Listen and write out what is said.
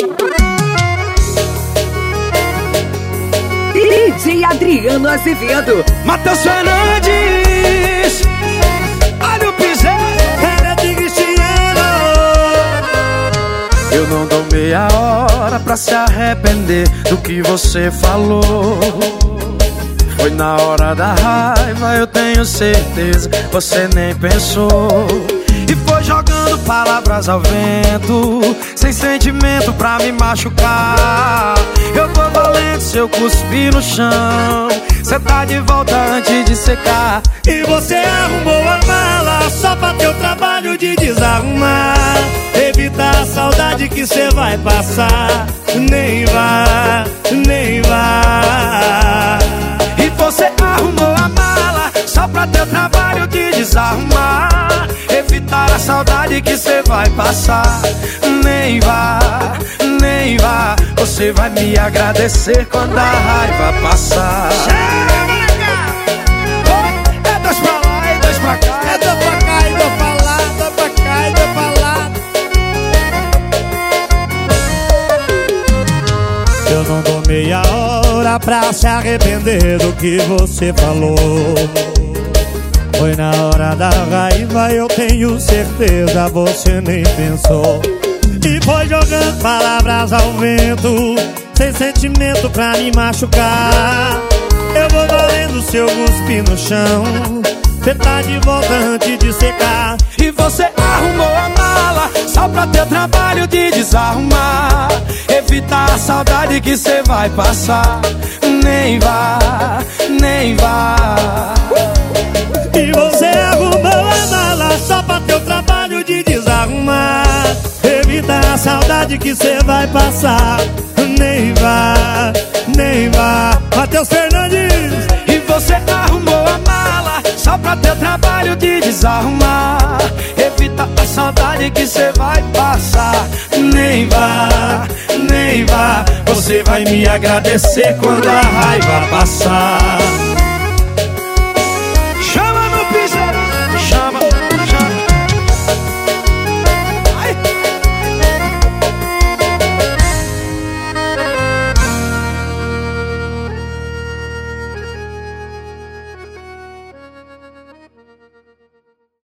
DJ Adriano Azevedo, Matheus Fernandes, olha o piseiro, era de Cristiano. eu não dou meia hora pra se arrepender do que você falou. Foi na hora da raiva, eu tenho certeza, você nem pensou. E foi jogando palavras ao vento, sem sentimento pra me machucar. Eu vou valendo se eu cuspir no chão, cê tá de volta antes de secar. E você arrumou a mala só pra ter o trabalho de desarrumar. Evitar a saudade que cê vai passar. Nem vá, nem vá. E você arrumou a mala só pra ter o trabalho de desarrumar. Evitar a saudade que cê vai passar. Nem vá, nem vá. Você vai me agradecer quando a raiva passar. É dois pra lá e dois pra cá. É dois pra cá e dois pra lá, dois pra cá e dois pra lá. Eu não dou meia hora pra se arrepender do que você falou. Foi na hora da raiva, eu tenho certeza, você nem pensou. E foi jogando palavras ao vento, sem sentimento pra me machucar. Eu vou valendo seu cuspe no chão, cê tá de volta antes de secar. E você arrumou a mala só pra ter o trabalho de desarrumar. Evitar a saudade que cê vai passar. Nem vá, nem vá. E você arrumou a mala só pra ter o trabalho de desarrumar. Evitar a saudade que cê vai passar. Nem vá, nem vá. Matheus Fernandes. E você arrumou a mala só pra ter o trabalho de desarrumar. Evita a saudade que cê vai passar. Nem vá, nem vá. Você vai me agradecer quando a raiva passar.